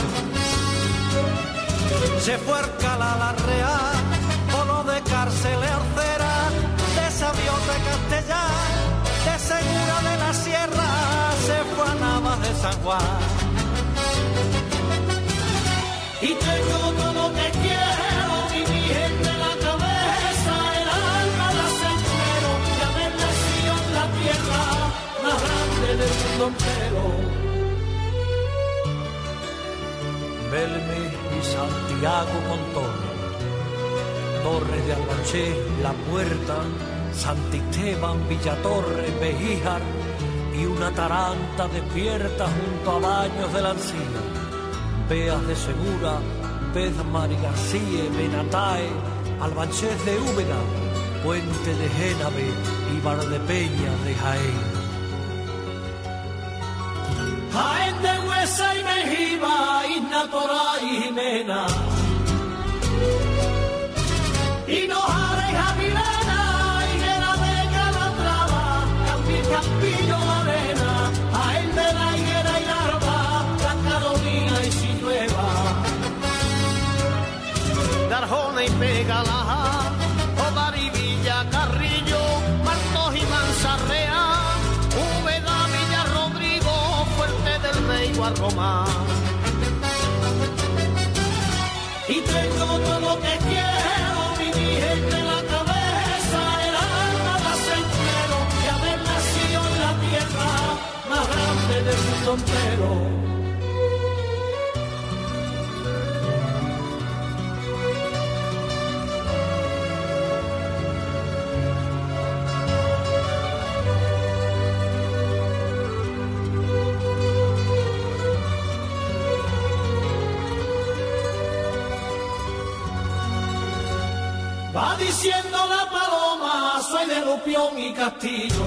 Se fue a Alcalá la Real, Polo de Cárcel y Arcera, de Sabión de Castellán, de Segura de la Sierra, se fue a Navas de San Juan. Y tengo todo lo que quiero, mi virgen de la cabeza, el alma de centinero, y haber nacido en la tierra más grande del mundo entero. Belme y Santiago con Torres de Albanché, La Puerta, Santisteban, Villatorre, Bejíjar y una taranta despierta junto a Baños de la Encina, Beas de Segura, Bedmar y García, Benatae, Albanchés de Úbeda, Puente de Génave y Valdepeña de Jaén. Jaén de Huesa y Mejiba, Isla Torá y Jimena, Hinojosa y Javilena, Higuera de Calatrava, Campillo la Arena, Jaén de la Higuera y Larva, La Carolina y Sinueva, Darjona y Pegalaja, Ovar y Villa Carrillo, Martos y Manzarrea, Úbeda, Villa Rodrigo, Fuerte del Rey, Guarromán. y tengo todo lo que quiero, mi virgen de la cabeza, el alma de centinero, y haber nacido en la tierra más grande del mundo entero. Va diciendo la paloma, soy de Lupión y Castillo.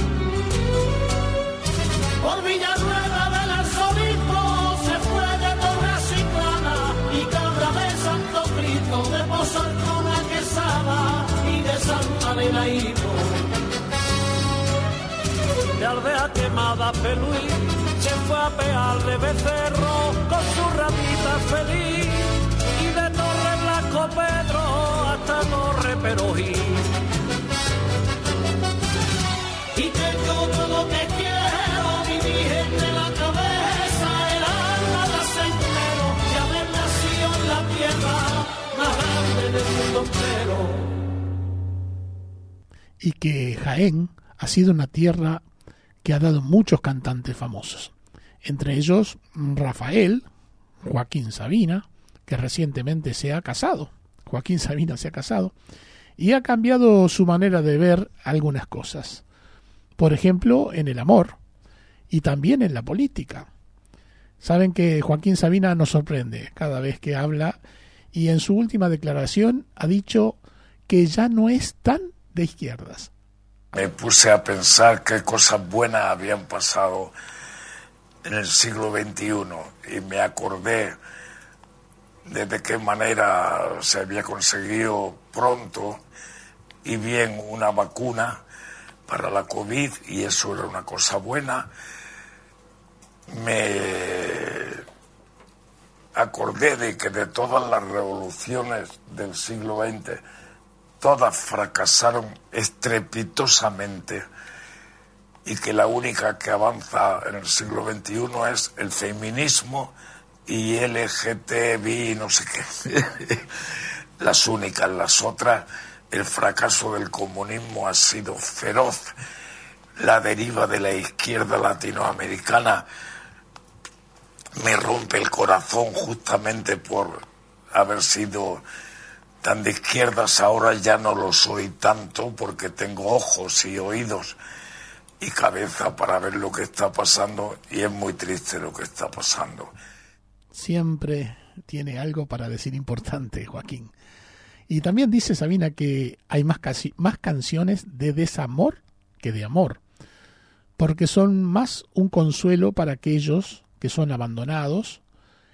Por Villanueva del Arzobispo se fue de Torres y Plana y Cabra de Santo Cristo, de Pozo Arcona, Quesada y de Santa Elena Hito. De Aldea Quemada Peluí se fue a pear de Becerro con su ramita feliz, y de Torre Blanco Pedro hasta Torre Perojí. Y tengo todo lo que quiero, mi virgen de la cabeza, el alma de centeno, y haber nacido en la tierra más grande del mundo entero. Y que Jaén ha sido una tierra que ha dado muchos cantantes famosos, entre ellos Rafael, Joaquín Sabina, que recientemente se ha casado. Joaquín Sabina se ha casado y ha cambiado su manera de ver algunas cosas. Por ejemplo, en el amor y también en la política. Saben que Joaquín Sabina nos sorprende cada vez que habla, y en su última declaración ha dicho que ya no es tan de izquierdas. Me puse a pensar qué cosas buenas habían pasado en el siglo XXI y me acordé de qué manera se había conseguido pronto y bien una vacuna para la COVID, y eso era una cosa buena. Me acordé de que de todas las revoluciones del siglo XX, todas fracasaron estrepitosamente, y que la única que avanza en el siglo XXI es el feminismo y LGTBI, no sé qué. Las únicas, las otras, el fracaso del comunismo ha sido feroz. La deriva de la izquierda latinoamericana me rompe el corazón justamente por haber sido tan de izquierdas. Ahora ya no lo soy tanto porque tengo ojos y oídos y cabeza para ver lo que está pasando, y es muy triste lo que está pasando. Siempre tiene algo para decir importante, Joaquín. Y también dice Sabina que hay más canciones de desamor que de amor, porque son más un consuelo para aquellos que son abandonados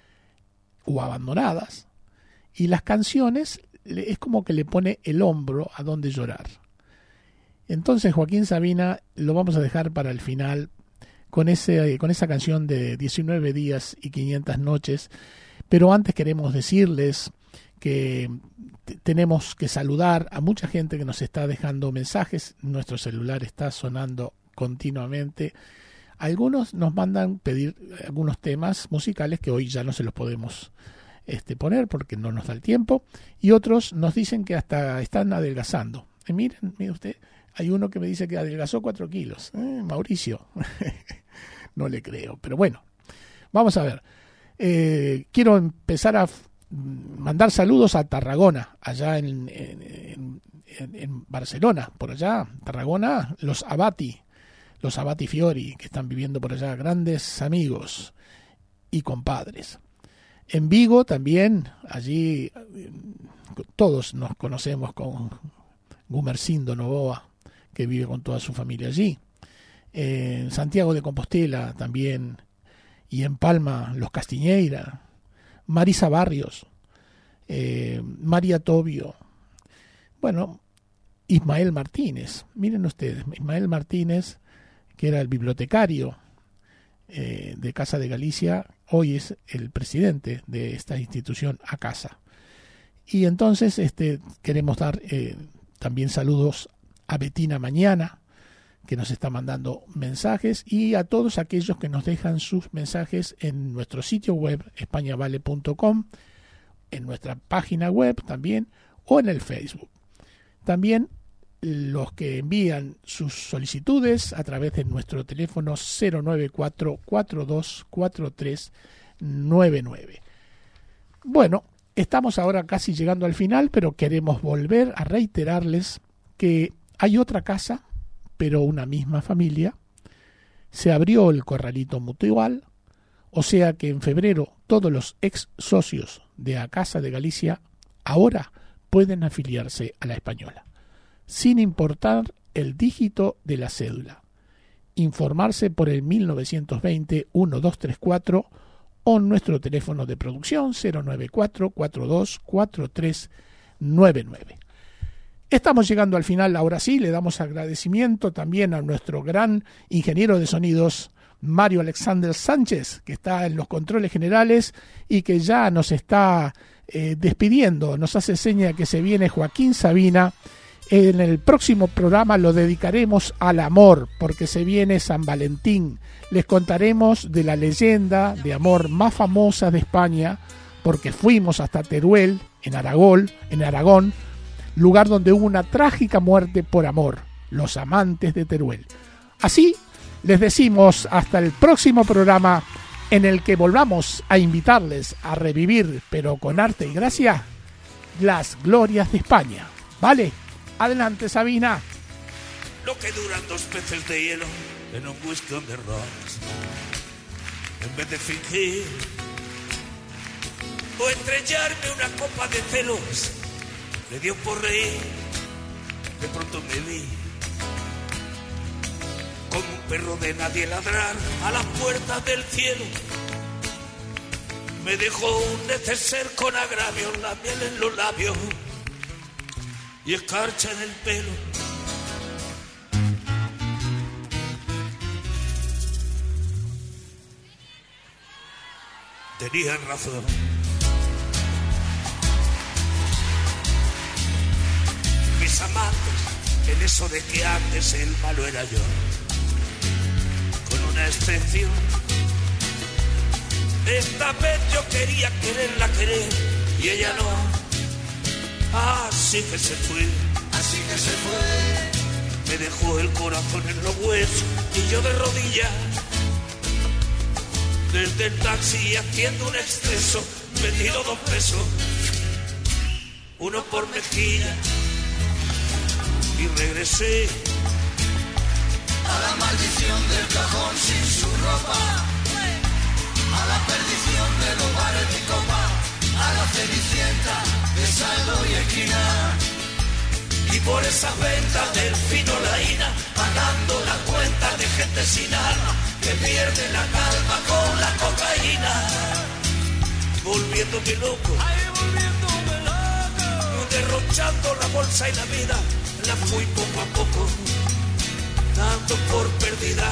o abandonadas, y las canciones es como que le pone el hombro a donde llorar. Entonces Joaquín Sabina lo vamos a dejar para el final con esa canción de 19 días y 500 noches, pero antes queremos decirles que tenemos que saludar a mucha gente que nos está dejando mensajes. Nuestro celular está sonando continuamente. Algunos nos mandan pedir algunos temas musicales que hoy ya no se los podemos poner porque no nos da el tiempo, y otros nos dicen que hasta están adelgazando. Miren usted, hay uno que me dice que adelgazó 4 kilos. Mauricio, no le creo, pero bueno, vamos a ver. Quiero empezar a mandar saludos a Tarragona, allá en Barcelona, por allá, Tarragona, los Abati Fiori, que están viviendo por allá, grandes amigos y compadres. En Vigo también, allí todos nos conocemos con Gumersindo Novoa, que vive con toda su familia allí. En Santiago de Compostela también, y en Palma, los Castiñeira, Marisa Barrios, María Tobio, bueno, Ismael Martínez. Miren ustedes, Ismael Martínez, que era el bibliotecario de Casa de Galicia, hoy es el presidente de esta institución ACASA. Y entonces queremos dar también saludos a Betina Mañana, que nos está mandando mensajes, y a todos aquellos que nos dejan sus mensajes en nuestro sitio web españavale.com, en nuestra página web también, o en el Facebook. También los que envían sus solicitudes a través de nuestro teléfono 094-424399. Bueno, estamos ahora casi llegando al final, pero queremos volver a reiterarles que hay otra casa, pero una misma familia. Se abrió el corralito mutual, o sea que en febrero todos los ex socios de la Casa de Galicia ahora pueden afiliarse a La Española, sin importar el dígito de la cédula. Informarse por el 1920-1234 o en nuestro teléfono de producción 094-424399. Estamos llegando al final, ahora sí, le damos agradecimiento también a nuestro gran ingeniero de sonidos, Mario Alexander Sánchez, que está en los controles generales y que ya nos está despidiendo. Nos hace seña que se viene Joaquín Sabina. En el próximo programa lo dedicaremos al amor, porque se viene San Valentín. Les contaremos de la leyenda de amor más famosa de España, porque fuimos hasta Teruel, en Aragón, lugar donde hubo una trágica muerte por amor, los amantes de Teruel. Así, les decimos hasta el próximo programa, en el que volvamos a invitarles a revivir, pero con arte y gracia, las glorias de España. ¿Vale? Adelante, Sabina. Lo que duran 2 peces de hielo en un whisky on the rocks. En vez de fingir o estrellarme una copa de celos, le dio por reír. De pronto me vi como un perro de nadie ladrar a las puertas del cielo. Me dejó un neceser con agravio, la miel en los labios y escarcha en el pelo. Tenían razón. Mis amantes, en eso de que antes el malo era yo, con una excepción. Esta vez yo quería quererla querer y ella no. Así que se fue. Así que se fue. Me dejó el corazón en los huesos y yo de rodillas. Desde el taxi haciendo un exceso, metido 2 pesos, uno por mejilla, y regresé a la maldición del cajón sin su ropa, a la perdición de los bares de copa, a la cenicienta de saldo y esquina, y por esas ventas del fino laína, pagando la cuenta de gente sin alma que pierde la calma con la cocaína, volviéndome loco, derrochando la bolsa y la vida, la fui poco a poco, dando por perdida.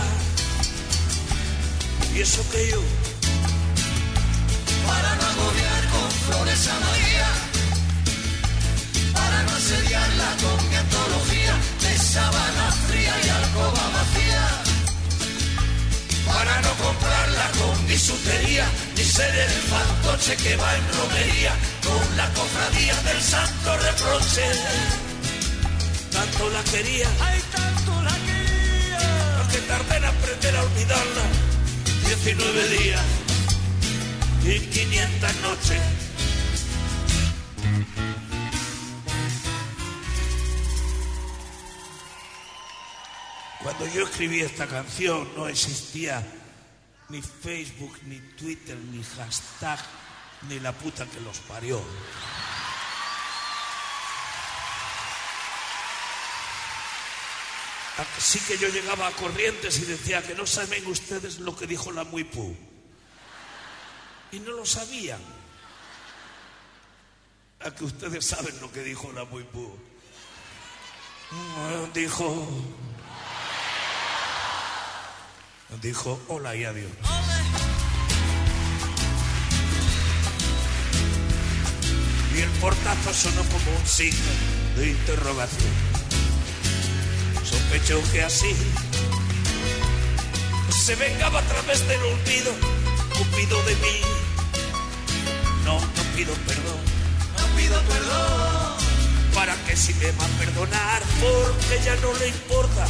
Y eso que yo, para no agobiar con flores a María, para no asediarla con mi antología de sábana fría y alcoba vacía, para no comprarla con bisutería, ni ser el fantoche que va en romería con la cofradía del santo reproche. Tanto la quería, ay, tanto la quería, que tardé en aprender a olvidarla. 19 días y 500 noches. Cuando yo escribí esta canción no existía ni Facebook, ni Twitter, ni hashtag, ni la puta que los parió. Así que yo llegaba a Corrientes y decía que no saben ustedes lo que dijo la Muipú. Y no lo sabían. A que ustedes saben lo que dijo la Muipú. Dijo hola y adiós. Y el portazo sonó como un signo de interrogación. Sospechó que así se vengaba a través del olvido, Cupido de mí. No pido perdón, no pido perdón. ¿Para qué si me va a perdonar? Porque ya no le importa.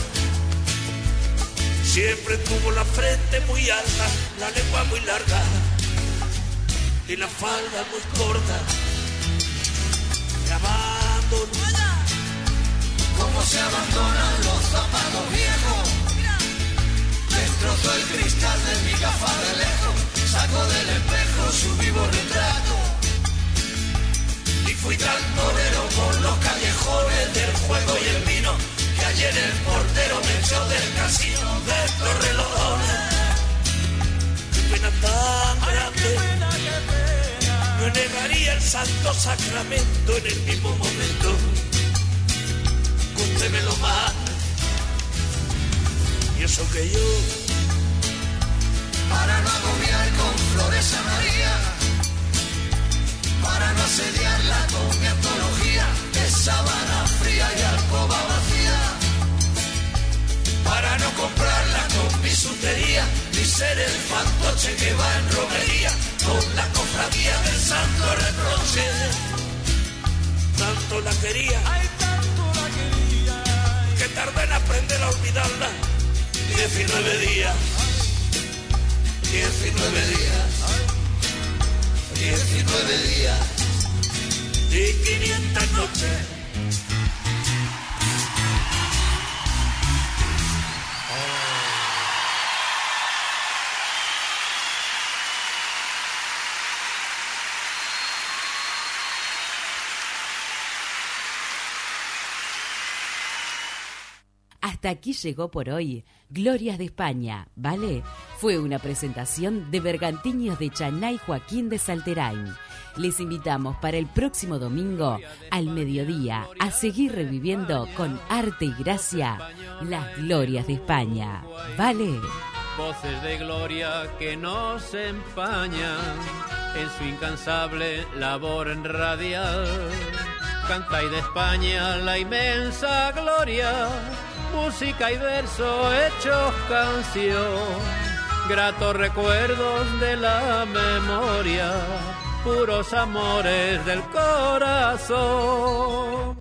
Siempre tuvo la frente muy alta, la lengua muy larga y la falda muy corta. Me abandonó. Como se abandonan los zapatos viejos, destrozó el cristal de mi gafa de lejos, sacó del espejo su vivo retrato. Y fui tan torero por los callejones del juego y el vino, que ayer el portero me echó del casino de Torrelodones. Qué pena tan grande, no negaría el santo sacramento en el mismo momento. Cuéntemelo más. Y eso que yo, para no agobiar con flores a María, para no asediarla con mi antología de sábana fría y alcoba vacía, para no comprarla con bisutería, ni ser el fantoche que va en romería con la cofradía del santo reproche. Tanto la quería, que tardé en aprender a olvidarla. 19 días, 19 días, 19 días y 500 noches. Hasta aquí llegó por hoy Glorias de España, ¿vale? Fue una presentación de Bergantiños de Chanay Joaquín de Salterain. Les invitamos para el próximo domingo al mediodía a seguir reviviendo con arte y gracia las glorias de España, ¿vale? Voces de gloria que nos empañan en su incansable labor radial. Cantáis de España la inmensa gloria, música y verso hechos canción, gratos recuerdos de la memoria, puros amores del corazón.